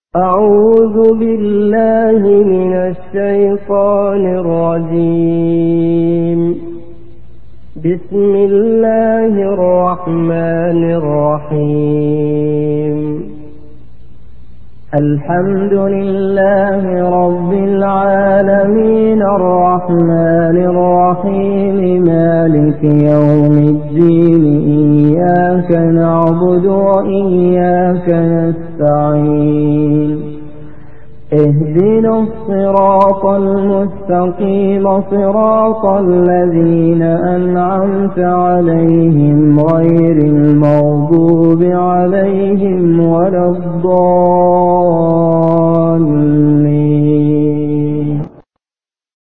أعوذ بالله من الشيطان الرجيم. بسم الله الرحمن الرحيم. الحمد لله رب العالمين الرحمن الرحيم مالك يوم الدين إياك نعبد وإياك نستعين اهدنا الصراط المستقيم صراط الذين